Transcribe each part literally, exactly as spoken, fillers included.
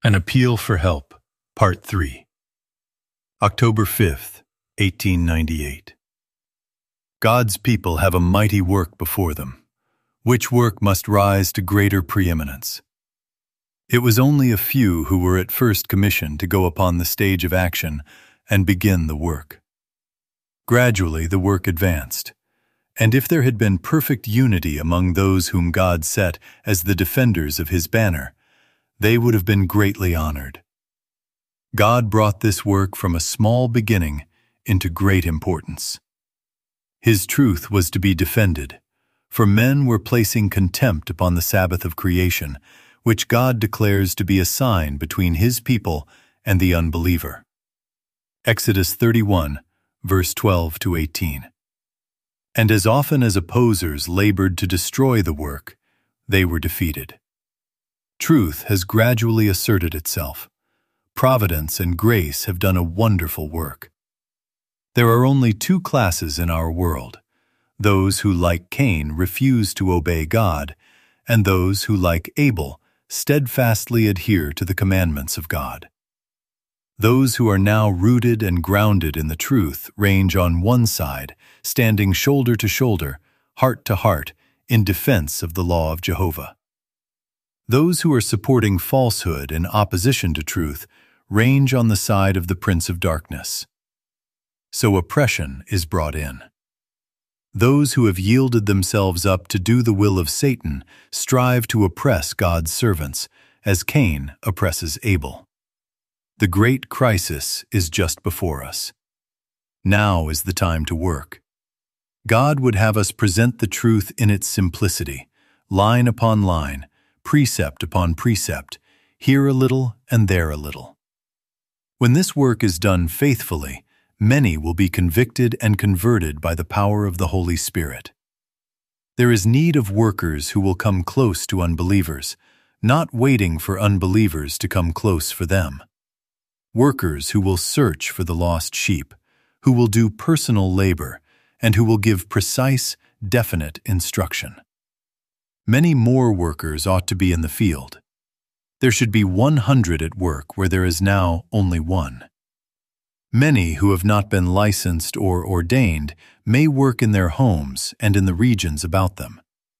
An Appeal for Help, Part three. October fifth, eighteen ninety-eight. God's people have a mighty work before them, which work must rise to greater preeminence. It was only a few who were at first commissioned to go upon the stage of action and begin the work. Gradually the work advanced, and if there had been perfect unity among those whom God set as the defenders of His banner, they would have been greatly honored. God brought this work from a small beginning into great importance. His truth was to be defended, for men were placing contempt upon the Sabbath of creation, which God declares to be a sign between His people and the unbeliever. Exodus thirty-one, verse twelve to eighteen. And as often as opposers labored to destroy the work, they were defeated. Truth has gradually asserted itself. Providence and grace have done a wonderful work. There are only two classes in our world: those who, like Cain, refuse to obey God, and those who, like Abel, steadfastly adhere to the commandments of God. Those who are now rooted and grounded in the truth range on one side, standing shoulder to shoulder, heart to heart, in defense of the law of Jehovah. Those who are supporting falsehood in opposition to truth range on the side of the Prince of Darkness. So oppression is brought in. Those who have yielded themselves up to do the will of Satan strive to oppress God's servants, as Cain oppresses Abel. The great crisis is just before us. Now is the time to work. God would have us present the truth in its simplicity, line upon line, precept upon precept, here a little and there a little. When this work is done faithfully, many will be convicted and converted by the power of the Holy Spirit. There is need of workers who will come close to unbelievers, not waiting for unbelievers to come close for them. Workers who will search for the lost sheep, who will do personal labor, and who will give precise, definite instruction. Many more workers ought to be in the field. There should be one hundred at work where there is now only one. Many who have not been licensed or ordained may work in their homes and in the regions about them.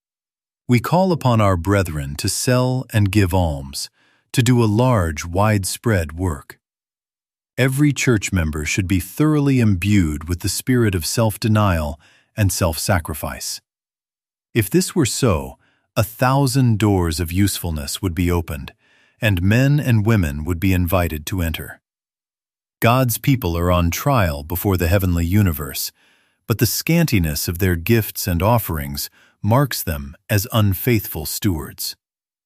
We call upon our brethren to sell and give alms, to do a large, widespread work. Every church member should be thoroughly imbued with the spirit of self-denial and self-sacrifice. If this were so, a thousand doors of usefulness would be opened, and men and women would be invited to enter. God's people are on trial before the heavenly universe, but the scantiness of their gifts and offerings marks them as unfaithful stewards.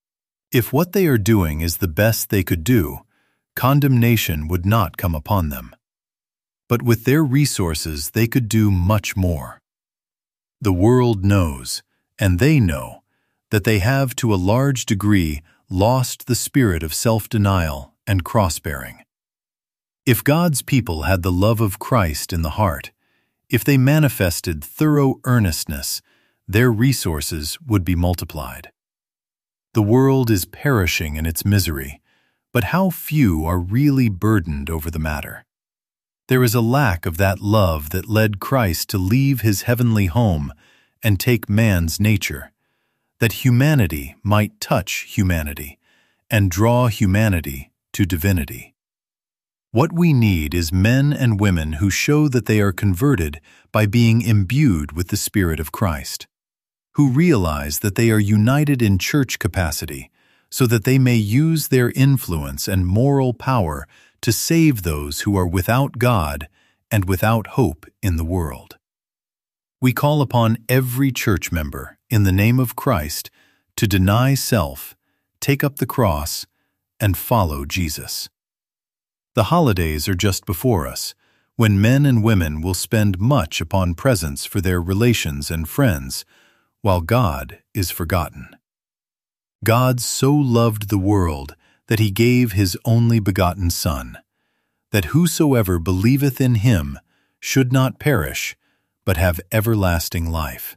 If what they are doing is the best they could do, condemnation would not come upon them. But with their resources they could do much more. The world knows, and they know, that they have to a large degree lost the spirit of self-denial and cross-bearing. If God's people had the love of Christ in the heart, if they manifested thorough earnestness, their resources would be multiplied. The world is perishing in its misery, but how few are really burdened over the matter. There is a lack of that love that led Christ to leave His heavenly home and take man's nature, that humanity might touch humanity and draw humanity to divinity. What we need is men and women who show that they are converted by being imbued with the Spirit of Christ, who realize that they are united in church capacity so that they may use their influence and moral power to save those who are without God and without hope in the world. We call upon every church member, in the name of Christ, to deny self, take up the cross, and follow Jesus. The holidays are just before us, when men and women will spend much upon presents for their relations and friends, while God is forgotten. God so loved the world that He gave His only begotten Son, that whosoever believeth in Him should not perish, but have everlasting life.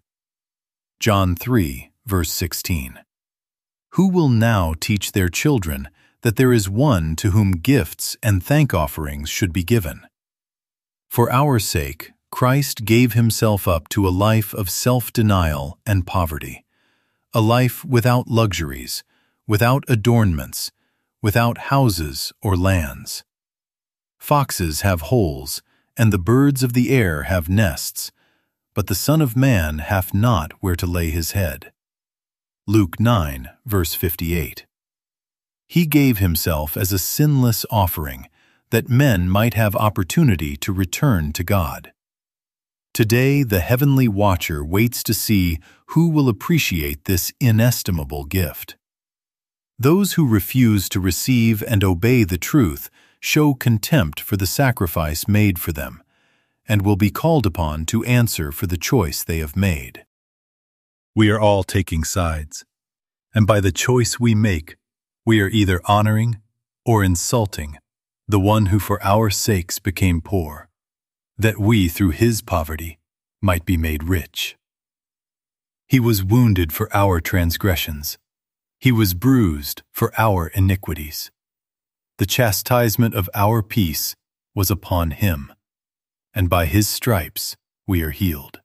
John three, verse sixteen. Who will now teach their children that there is one to whom gifts and thank offerings should be given. For our sake, Christ gave himself up to a life of self-denial and poverty, a life without luxuries, without adornments, without houses or lands. Foxes have holes, and the birds of the air have nests, but the Son of Man hath not where to lay his head. Luke nine, verse fifty-eight. He gave himself as a sinless offering, that men might have opportunity to return to God. Today, the heavenly watcher waits to see who will appreciate this inestimable gift. Those who refuse to receive and obey the truth show contempt for the sacrifice made for them, and will be called upon to answer for the choice they have made. We are all taking sides, and by the choice we make, we are either honoring or insulting the one who for our sakes became poor, that we through his poverty might be made rich. He was wounded for our transgressions. He was bruised for our iniquities. The chastisement of our peace was upon him, and by his stripes we are healed.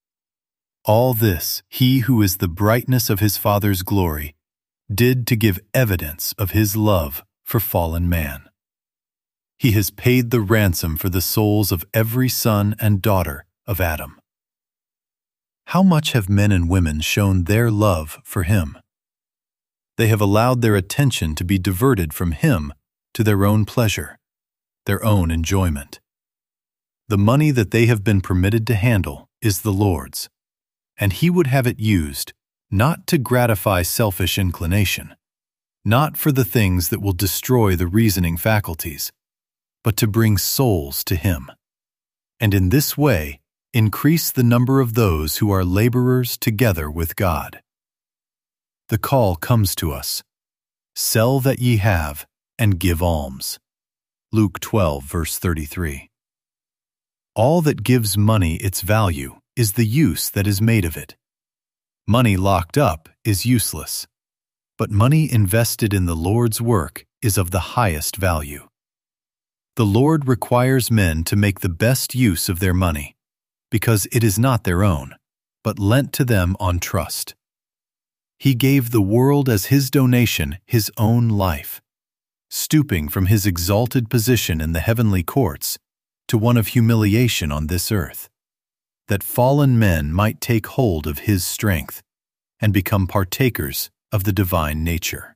All this he who is the brightness of his Father's glory did to give evidence of his love for fallen man. He has paid the ransom for the souls of every son and daughter of Adam. How much have men and women shown their love for him? They have allowed their attention to be diverted from him to their own pleasure, their own enjoyment. The money that they have been permitted to handle is the Lord's, and he would have it used not to gratify selfish inclination, not for the things that will destroy the reasoning faculties, but to bring souls to him, and in this way increase the number of those who are laborers together with God. The call comes to us, "Sell that ye have, and give alms." Luke twelve, verse thirty-three. All that gives money its value is the use that is made of it. Money locked up is useless, but money invested in the Lord's work is of the highest value. The Lord requires men to make the best use of their money, because it is not their own, but lent to them on trust. He gave the world as his donation his own life, stooping from his exalted position in the heavenly courts to one of humiliation on this earth, that fallen men might take hold of his strength and become partakers of the divine nature.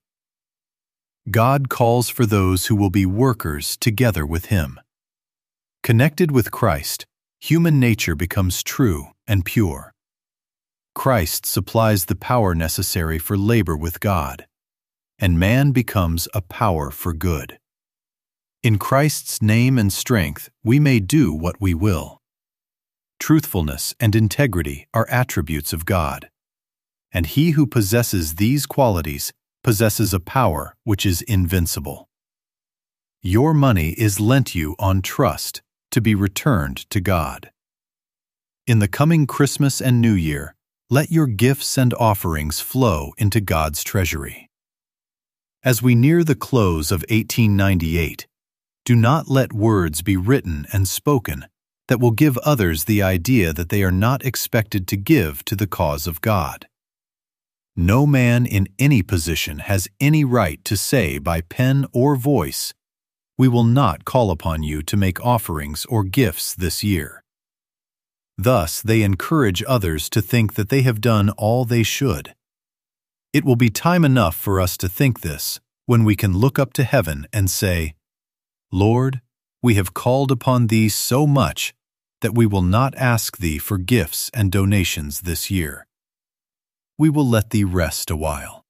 God calls for those who will be workers together with him. Connected with Christ, human nature becomes true and pure. Christ supplies the power necessary for labor with God, and man becomes a power for good. In Christ's name and strength, we may do what we will. Truthfulness and integrity are attributes of God, and he who possesses these qualities possesses a power which is invincible. Your money is lent you on trust to be returned to God. In the coming Christmas and New Year, let your gifts and offerings flow into God's treasury. As we near the close of eighteen ninety-eight, do not let words be written and spoken that will give others the idea that they are not expected to give to the cause of God. No man in any position has any right to say by pen or voice, "We will not call upon you to make offerings or gifts this year." Thus, they encourage others to think that they have done all they should. It will be time enough for us to think this when we can look up to heaven and say, "Lord, we have called upon thee so much that we will not ask thee for gifts and donations this year. We will let thee rest a while."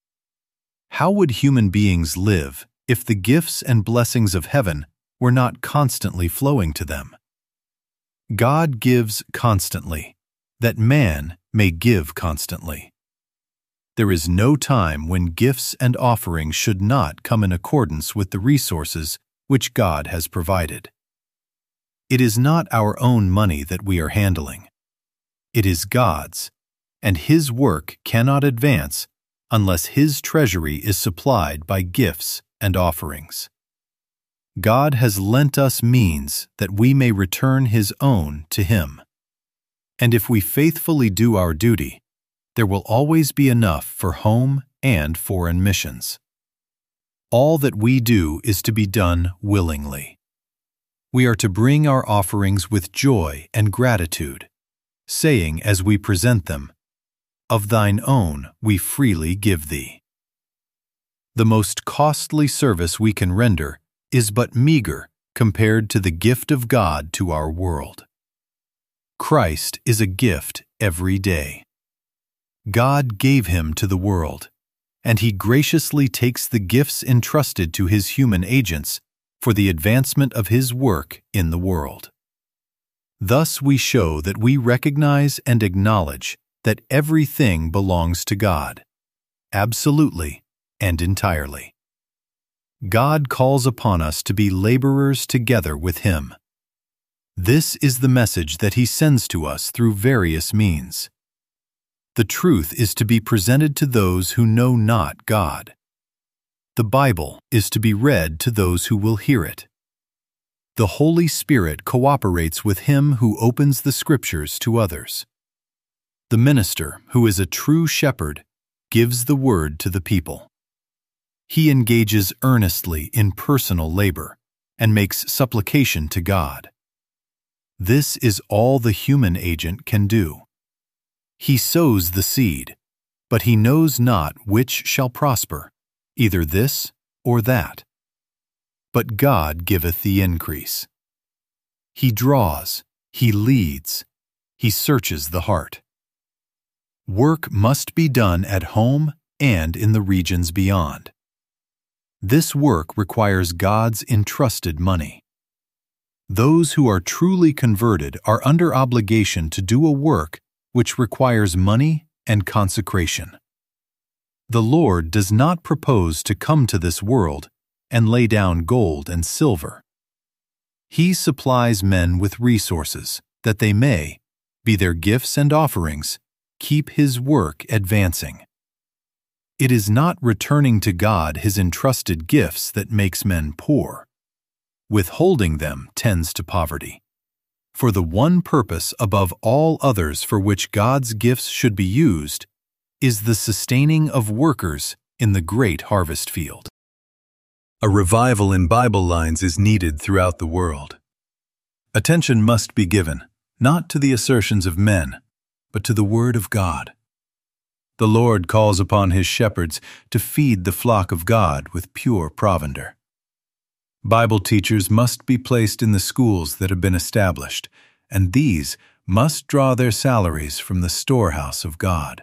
How would human beings live if the gifts and blessings of heaven were not constantly flowing to them? God gives constantly, that man may give constantly. There is no time when gifts and offerings should not come in accordance with the resources which God has provided. It is not our own money that we are handling. It is God's, and his work cannot advance unless his treasury is supplied by gifts and offerings. God has lent us means that we may return His own to Him. And if we faithfully do our duty, there will always be enough for home and foreign missions. All that we do is to be done willingly. We are to bring our offerings with joy and gratitude, saying as we present them, "Of thine own we freely give thee." The most costly service we can render is but meager compared to the gift of God to our world. Christ is a gift every day. God gave Him to the world, and He graciously takes the gifts entrusted to His human agents for the advancement of His work in the world. Thus we show that we recognize and acknowledge that everything belongs to God, absolutely and entirely. God calls upon us to be laborers together with Him. This is the message that He sends to us through various means. The truth is to be presented to those who know not God. The Bible is to be read to those who will hear it. The Holy Spirit cooperates with him who opens the Scriptures to others. The minister, who is a true shepherd, gives the word to the people. He engages earnestly in personal labor and makes supplication to God. This is all the human agent can do. He sows the seed, but he knows not which shall prosper, either this or that. But God giveth the increase. He draws, He leads, He searches the heart. Work must be done at home and in the regions beyond. This work requires God's entrusted money. Those who are truly converted are under obligation to do a work which requires money and consecration. The Lord does not propose to come to this world and lay down gold and silver. He supplies men with resources that they may, be their gifts and offerings, keep His work advancing. It is not returning to God His entrusted gifts that makes men poor. Withholding them tends to poverty. For the one purpose above all others for which God's gifts should be used is the sustaining of workers in the great harvest field. A revival in Bible lines is needed throughout the world. Attention must be given, not to the assertions of men, but to the Word of God. The Lord calls upon His shepherds to feed the flock of God with pure provender. Bible teachers must be placed in the schools that have been established, and these must draw their salaries from the storehouse of God.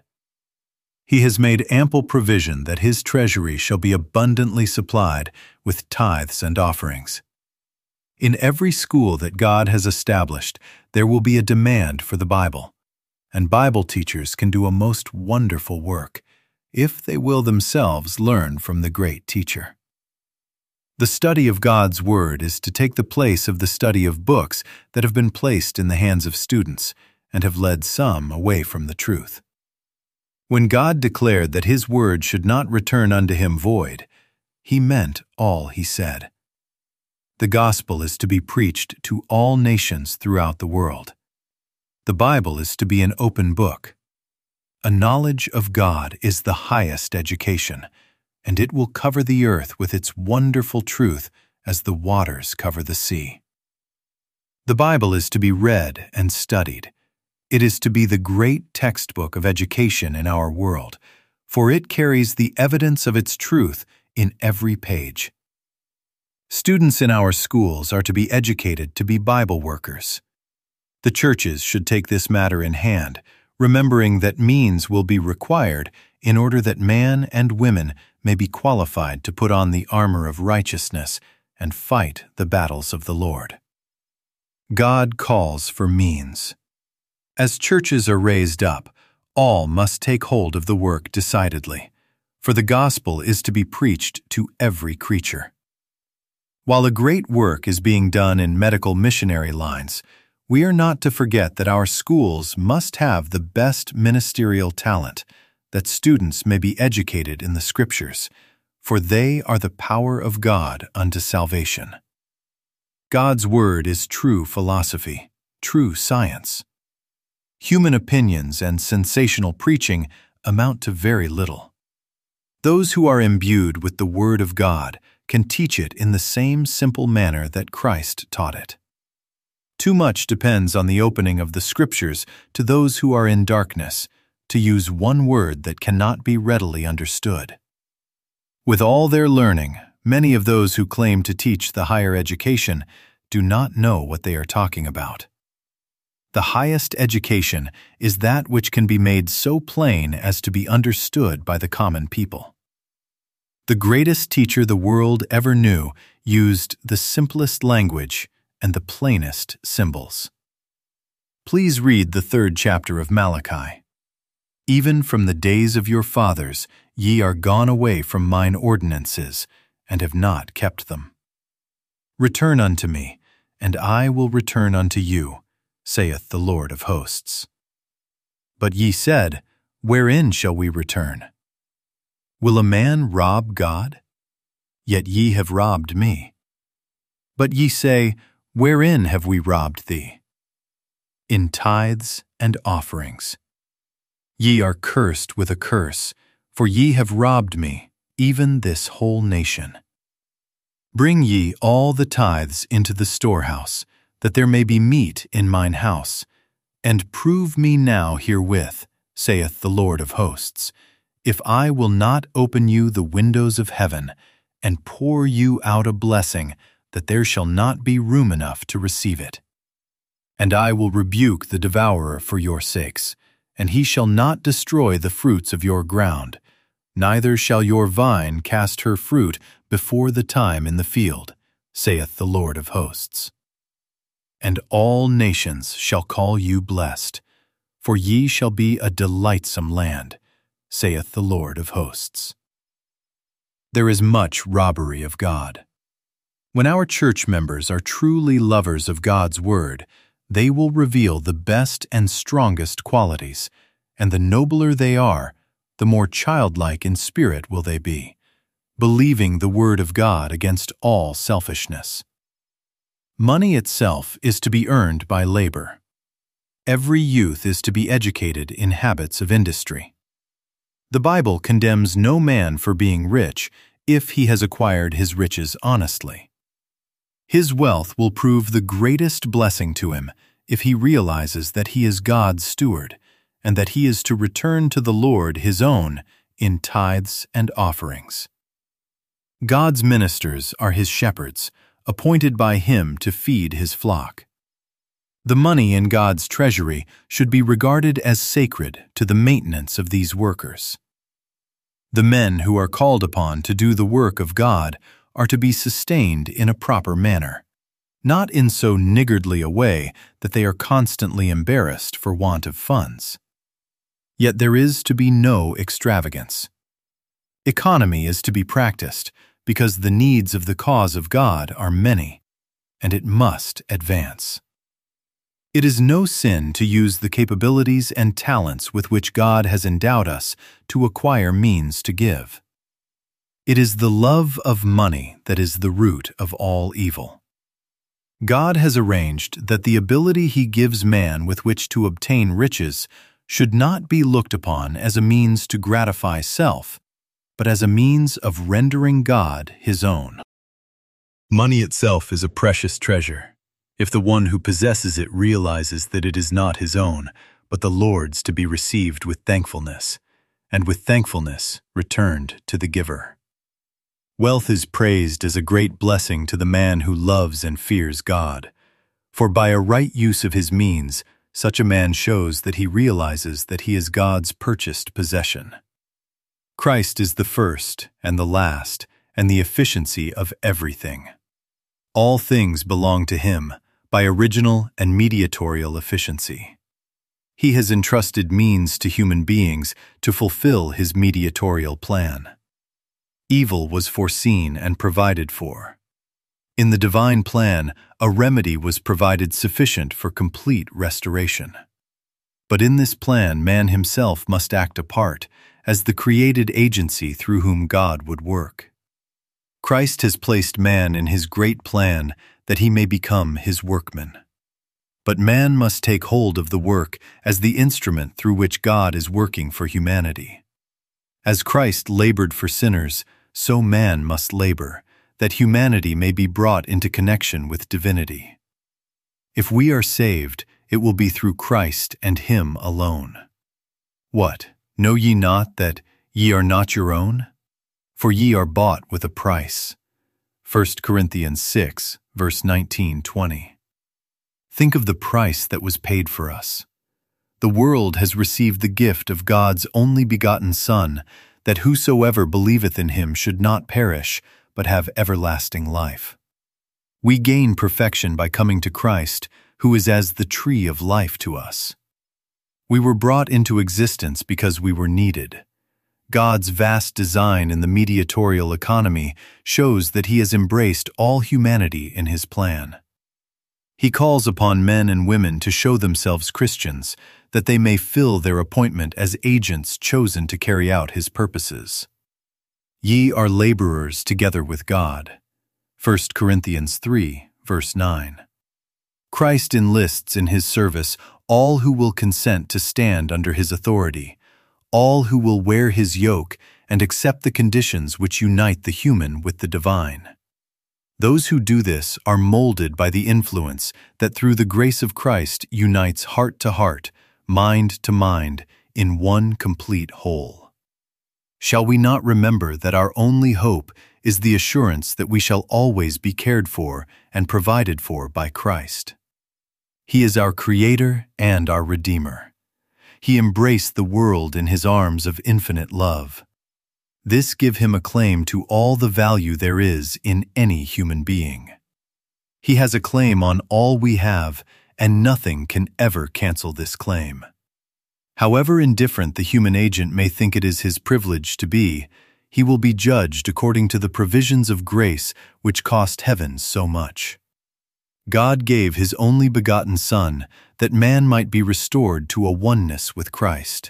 He has made ample provision that His treasury shall be abundantly supplied with tithes and offerings. In every school that God has established, there will be a demand for the Bible, and Bible teachers can do a most wonderful work if they will themselves learn from the great teacher. The study of God's Word is to take the place of the study of books that have been placed in the hands of students and have led some away from the truth. When God declared that His Word should not return unto Him void, He meant all He said. The gospel is to be preached to all nations throughout the world. The Bible is to be an open book. A knowledge of God is the highest education, and it will cover the earth with its wonderful truth as the waters cover the sea. The Bible is to be read and studied. It is to be the great textbook of education in our world, for it carries the evidence of its truth in every page. Students in our schools are to be educated to be Bible workers. The churches should take this matter in hand, remembering that means will be required in order that man and women may be qualified to put on the armor of righteousness and fight the battles of the Lord. God calls for means. As churches are raised up, all must take hold of the work decidedly, for the gospel is to be preached to every creature. While a great work is being done in medical missionary lines, we are not to forget that our schools must have the best ministerial talent, that students may be educated in the Scriptures, for they are the power of God unto salvation. God's word is true philosophy, true science. Human opinions and sensational preaching amount to very little. Those who are imbued with the Word of God can teach it in the same simple manner that Christ taught it. Too much depends on the opening of the Scriptures to those who are in darkness, to use one word that cannot be readily understood. With all their learning, many of those who claim to teach the higher education do not know what they are talking about. The highest education is that which can be made so plain as to be understood by the common people. The greatest teacher the world ever knew used the simplest language and the plainest symbols. Please read the third chapter of Malachi. Even from the days of your fathers ye are gone away from mine ordinances, and have not kept them. Return unto me, and I will return unto you, saith the Lord of hosts. But ye said, Wherein shall we return? Will a man rob God? Yet ye have robbed me. But ye say, Wherein have we robbed thee? In tithes and offerings. Ye are cursed with a curse, for ye have robbed me, even this whole nation. Bring ye all the tithes into the storehouse, that there may be meat in mine house, and prove me now herewith, saith the Lord of hosts, if I will not open you the windows of heaven, and pour you out a blessing, that there shall not be room enough to receive it. And I will rebuke the devourer for your sakes, and he shall not destroy the fruits of your ground, neither shall your vine cast her fruit before the time in the field, saith the Lord of hosts. And all nations shall call you blessed, for ye shall be a delightsome land, saith the Lord of hosts. There is much robbery of God. When our church members are truly lovers of God's word, they will reveal the best and strongest qualities, and the nobler they are, the more childlike in spirit will they be, believing the word of God against all selfishness. Money itself is to be earned by labor. Every youth is to be educated in habits of industry. The Bible condemns no man for being rich if he has acquired his riches honestly. His wealth will prove the greatest blessing to him if he realizes that he is God's steward and that he is to return to the Lord his own in tithes and offerings. God's ministers are his shepherds, appointed by him to feed his flock. The money in God's treasury should be regarded as sacred to the maintenance of these workers. The men who are called upon to do the work of God are to be sustained in a proper manner, not in so niggardly a way that they are constantly embarrassed for want of funds. Yet there is to be no extravagance. Economy is to be practiced because the needs of the cause of God are many, and it must advance. It is no sin to use the capabilities and talents with which God has endowed us to acquire means to give. It is the love of money that is the root of all evil. God has arranged that the ability he gives man with which to obtain riches should not be looked upon as a means to gratify self, but as a means of rendering God his own. Money itself is a precious treasure, if the one who possesses it realizes that it is not his own, but the Lord's, to be received with thankfulness, and with thankfulness returned to the giver. Wealth is praised as a great blessing to the man who loves and fears God, for by a right use of his means, such a man shows that he realizes that he is God's purchased possession. Christ is the first and the last and the efficiency of everything. All things belong to him by original and mediatorial efficiency. He has entrusted means to human beings to fulfill his mediatorial plan. Evil was foreseen and provided for. In the divine plan, a remedy was provided sufficient for complete restoration. But in this plan, man himself must act a part as the created agency through whom God would work. Christ has placed man in his great plan that he may become his workman. But man must take hold of the work as the instrument through which God is working for humanity. As Christ labored for sinners, so man must labor, that humanity may be brought into connection with divinity. If we are saved, it will be through Christ and him alone. What, know ye not that ye are not your own? For ye are bought with a price. First Corinthians six, verse nineteen to twenty. Think of the price that was paid for us. The world has received the gift of God's only begotten Son, that whosoever believeth in him should not perish, but have everlasting life. We gain perfection by coming to Christ, who is as the tree of life to us. We were brought into existence because we were needed. God's vast design in the mediatorial economy shows that he has embraced all humanity in his plan. He calls upon men and women to show themselves Christians, that they may fill their appointment as agents chosen to carry out his purposes. Ye are laborers together with God. First Corinthians three, verse nine. Christ enlists in his service all who will consent to stand under his authority, all who will wear his yoke and accept the conditions which unite the human with the divine. Those who do this are molded by the influence that through the grace of Christ unites heart to heart, mind to mind, in one complete whole. Shall we not remember that our only hope is the assurance that we shall always be cared for and provided for by Christ? He is our Creator and our Redeemer. He embraced the world in his arms of infinite love. This give him a claim to all the value there is in any human being. He has a claim on all we have, and nothing can ever cancel this claim. However indifferent the human agent may think it is his privilege to be, he will be judged according to the provisions of grace which cost heaven so much. God gave his only begotten Son that man might be restored to a oneness with Christ.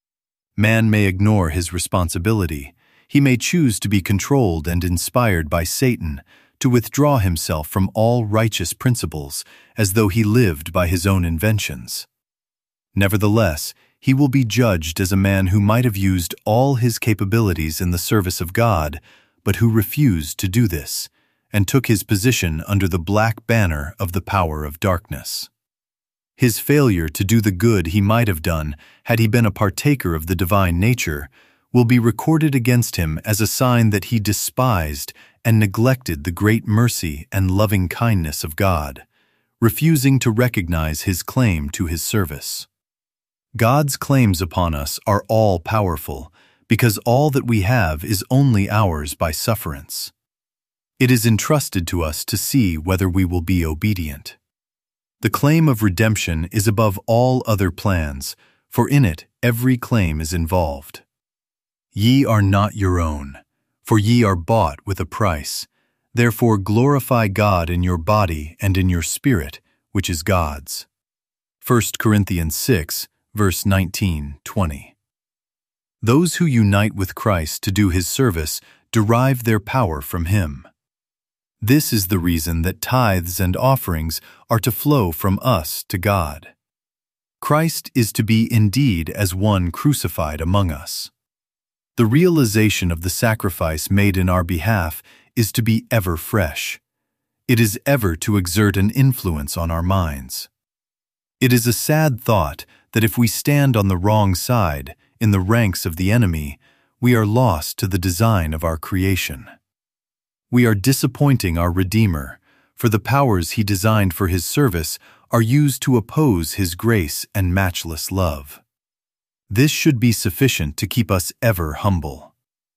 Man may ignore his responsibility. He may choose to be controlled and inspired by Satan, to withdraw himself from all righteous principles, as though he lived by his own inventions. Nevertheless, he will be judged as a man who might have used all his capabilities in the service of God, but who refused to do this, and took his position under the black banner of the power of darkness. His failure to do the good he might have done had he been a partaker of the divine nature will be recorded against him as a sign that he despised and neglected the great mercy and loving kindness of God, refusing to recognize his claim to his service. God's claims upon us are all powerful, because all that we have is only ours by sufferance. It is entrusted to us to see whether we will be obedient. The claim of redemption is above all other plans, for in it every claim is involved. Ye are not your own, for ye are bought with a price. Therefore glorify God in your body and in your spirit, which is God's. First Corinthians six, verse nineteen to twenty. Those who unite with Christ to do his service derive their power from him. This is the reason that tithes and offerings are to flow from us to God. Christ is to be indeed as one crucified among us. The realization of the sacrifice made in our behalf is to be ever fresh. It is ever to exert an influence on our minds. It is a sad thought that if we stand on the wrong side, in the ranks of the enemy, we are lost to the design of our creation. We are disappointing our Redeemer, for the powers he designed for his service are used to oppose his grace and matchless love. This should be sufficient to keep us ever humble.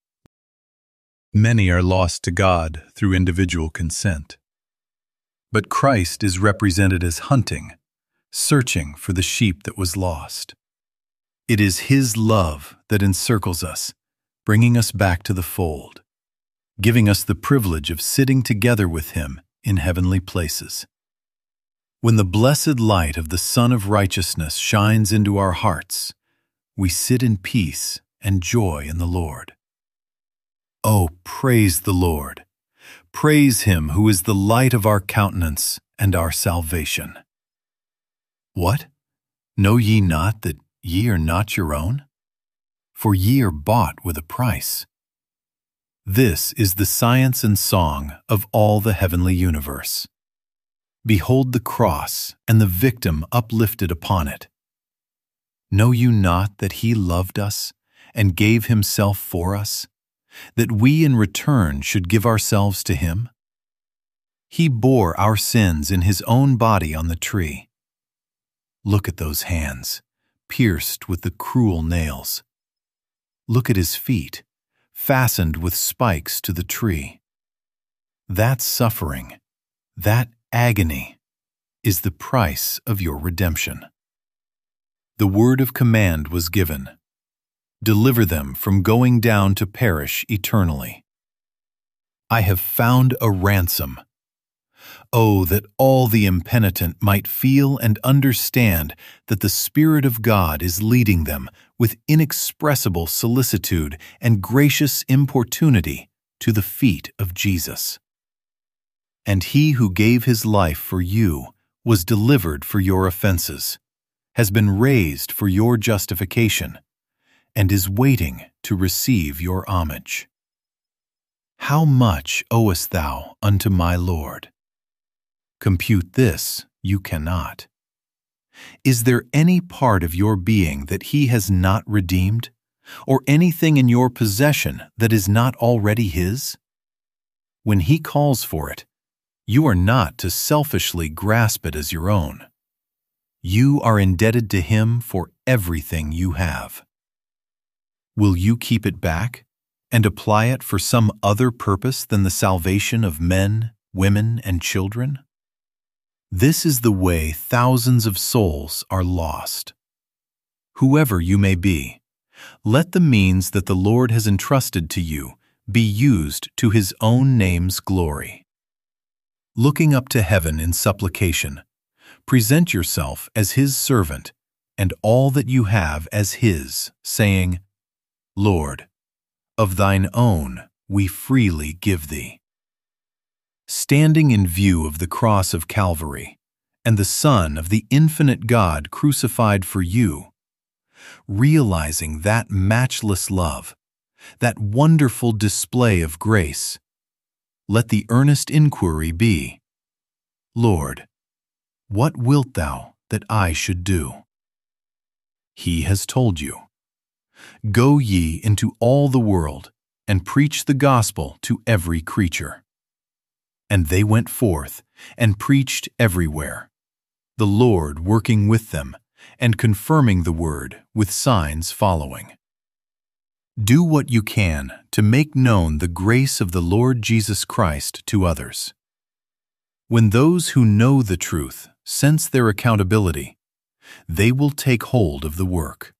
Many are lost to God through individual consent. But Christ is represented as hunting, searching for the sheep that was lost. It is his love that encircles us, bringing us back to the fold, giving us the privilege of sitting together with him in heavenly places. When the blessed light of the Sun of Righteousness shines into our hearts, we sit in peace and joy in the Lord. Oh, praise the Lord! Praise him who is the light of our countenance and our salvation. What? Know ye not that ye are not your own? For ye are bought with a price. This is the science and song of all the heavenly universe. Behold the cross and the victim uplifted upon it. Know you not that he loved us and gave himself for us, that we in return should give ourselves to him? He bore our sins in his own body on the tree. Look at those hands, pierced with the cruel nails. Look at his feet, fastened with spikes to the tree. That suffering, that agony, is the price of your redemption. The word of command was given. Deliver them from going down to perish eternally. I have found a ransom. Oh, that all the impenitent might feel and understand that the Spirit of God is leading them with inexpressible solicitude and gracious importunity to the feet of Jesus. And he who gave his life for you was delivered for your offenses, has been raised for your justification, and is waiting to receive your homage. How much owest thou unto my Lord? Compute this you cannot. Is there any part of your being that he has not redeemed, or anything in your possession that is not already his? When he calls for it, you are not to selfishly grasp it as your own. You are indebted to him for everything you have. Will you keep it back and apply it for some other purpose than the salvation of men, women, and children? This is the way thousands of souls are lost. Whoever you may be, let the means that the Lord has entrusted to you be used to his own name's glory. Looking up to heaven in supplication, present yourself as his servant and all that you have as his, saying, Lord, of thine own we freely give thee. Standing in view of the cross of Calvary and the Son of the infinite God crucified for you, realizing that matchless love, that wonderful display of grace, let the earnest inquiry be, Lord, what wilt thou that I should do? He has told you, go ye into all the world and preach the gospel to every creature. And they went forth and preached everywhere, the Lord working with them and confirming the word with signs following. Do what you can to make known the grace of the Lord Jesus Christ to others. When those who know the truth sense their accountability, they will take hold of the work.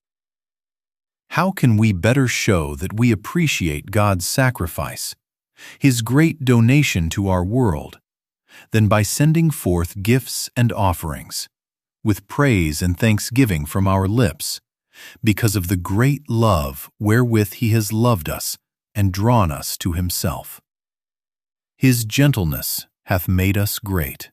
How can we better show that we appreciate God's sacrifice, his great donation to our world, than by sending forth gifts and offerings, with praise and thanksgiving from our lips, because of the great love wherewith he has loved us and drawn us to himself. His gentleness hath made us great.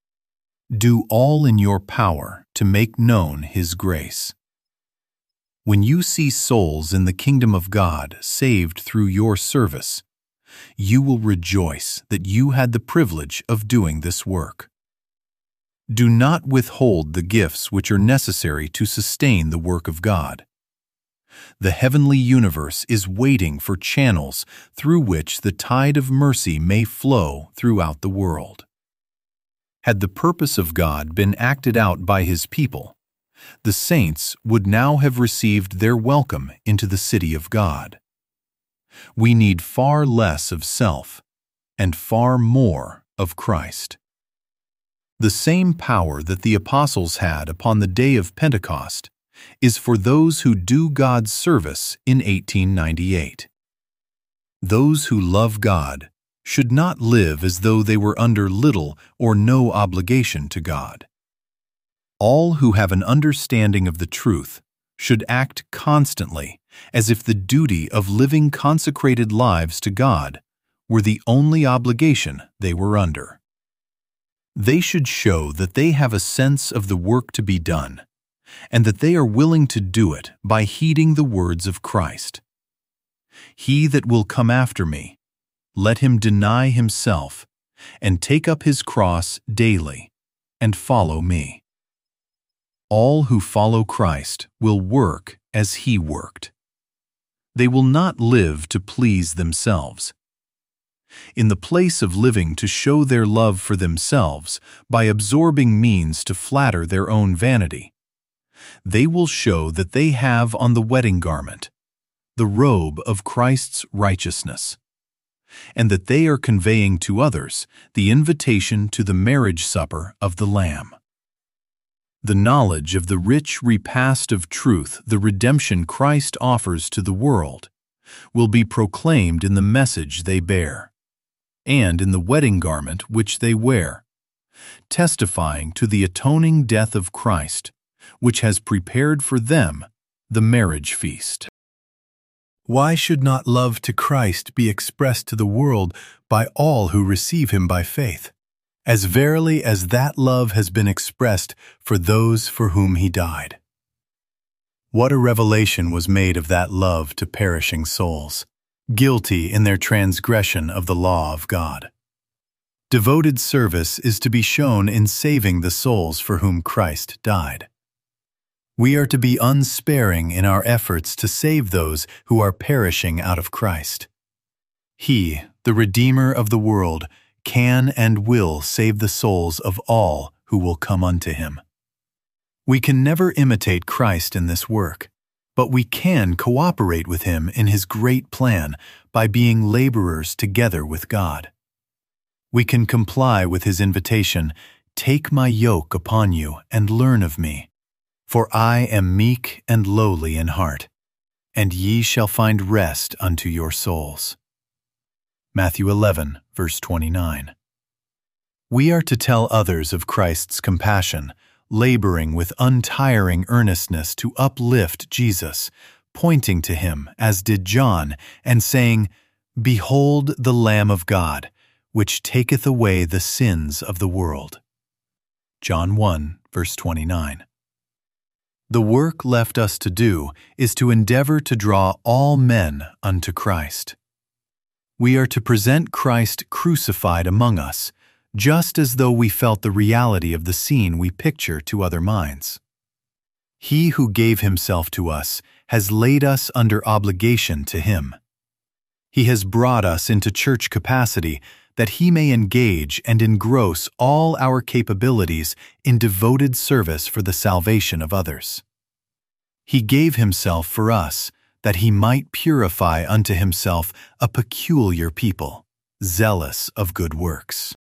Do all in your power to make known his grace. When you see souls in the kingdom of God saved through your service, you will rejoice that you had the privilege of doing this work. Do not withhold the gifts which are necessary to sustain the work of God. The heavenly universe is waiting for channels through which the tide of mercy may flow throughout the world. Had the purpose of God been acted out by his people, the saints would now have received their welcome into the city of God. We need far less of self and far more of Christ. The same power that the apostles had upon the day of Pentecost is for those who do God's service in eighteen ninety-eight. Those who love God should not live as though they were under little or no obligation to God. All who have an understanding of the truth should act constantly as if the duty of living consecrated lives to God were the only obligation they were under. They should show that they have a sense of the work to be done, and that they are willing to do it by heeding the words of Christ. He that will come after me, let him deny himself, and take up his cross daily, and follow me. All who follow Christ will work as he worked. They will not live to please themselves. In the place of living to show their love for themselves by absorbing means to flatter their own vanity, they will show that they have on the wedding garment the robe of Christ's righteousness, and that they are conveying to others the invitation to the marriage supper of the Lamb. The knowledge of the rich repast of truth the redemption Christ offers to the world will be proclaimed in the message they bear, and in the wedding garment which they wear, testifying to the atoning death of Christ, which has prepared for them the marriage feast. Why should not love to Christ be expressed to the world by all who receive him by faith, as verily as that love has been expressed for those for whom he died? What a revelation was made of that love to perishing souls, guilty in their transgression of the law of God. Devoted service is to be shown in saving the souls for whom Christ died. We are to be unsparing in our efforts to save those who are perishing out of Christ. He, the Redeemer of the world, can and will save the souls of all who will come unto him. We can never imitate Christ in this work, but we can cooperate with him in his great plan by being laborers together with God. We can comply with his invitation, "Take my yoke upon you and learn of me, for I am meek and lowly in heart, and ye shall find rest unto your souls." Matthew eleven, verse twenty-nine. We are to tell others of Christ's compassion, laboring with untiring earnestness to uplift Jesus, pointing to him, as did John, and saying, "Behold the Lamb of God, which taketh away the sins of the world." John one, verse twenty-nine. The work left us to do is to endeavor to draw all men unto Christ. We are to present Christ crucified among us, just as though we felt the reality of the scene we picture to other minds. He who gave himself to us has laid us under obligation to him. He has brought us into church capacity that he may engage and engross all our capabilities in devoted service for the salvation of others. He gave himself for us, that he might purify unto himself a peculiar people, zealous of good works.